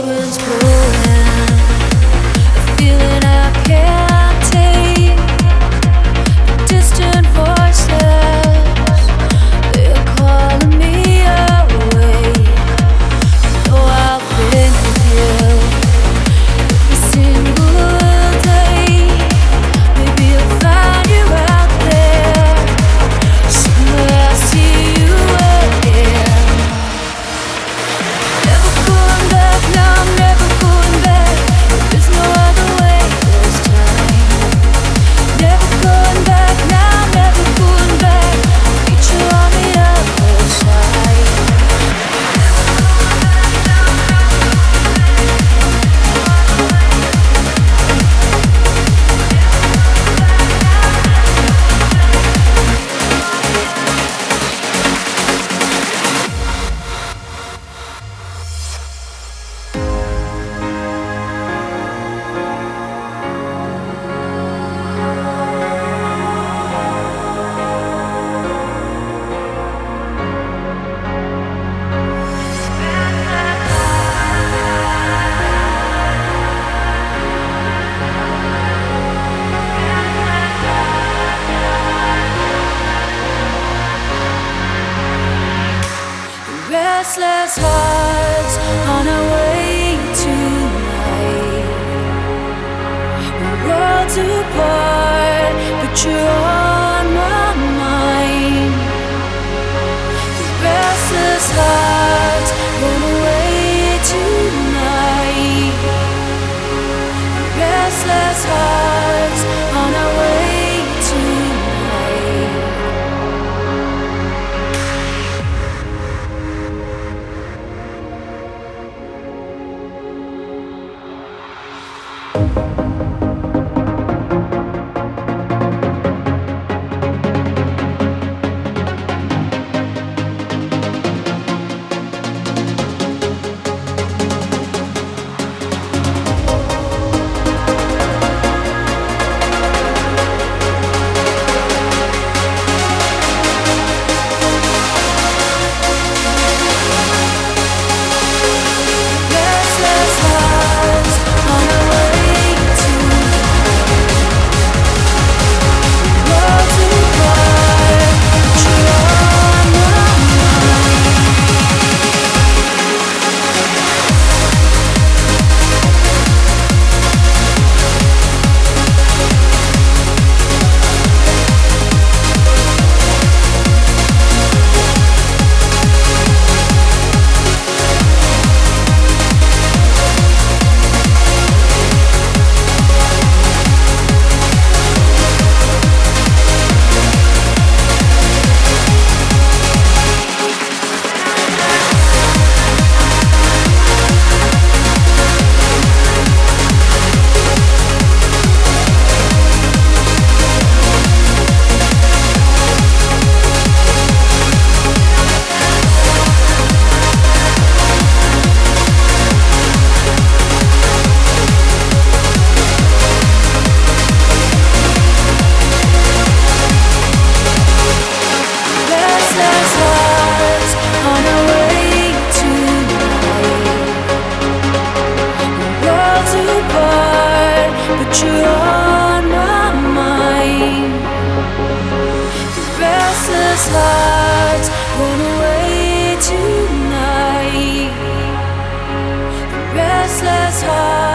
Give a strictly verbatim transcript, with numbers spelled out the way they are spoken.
cold winds blowing, a feeling I can't take. Distant voices, they're calling me away. Oh, I'll think of you every single day. Maybe I'll find you out there. Somewhere I'll see you again. Never going back, now I'm never going back. There's no other way this time. Never going back, now I'm never going back. Meet you on the other side. Restless hearts on our way tonight. We're worlds apart, but you're on my mind. The restless hearts run away tonight. The restless hearts on our way tonight. Restless hearts on our way tonight. Worlds apart, but you're on my mind. Restless hearts on our way tonight. Worlds apart, but you're on my mind. The restless hearts run away tonight. The restless hearts.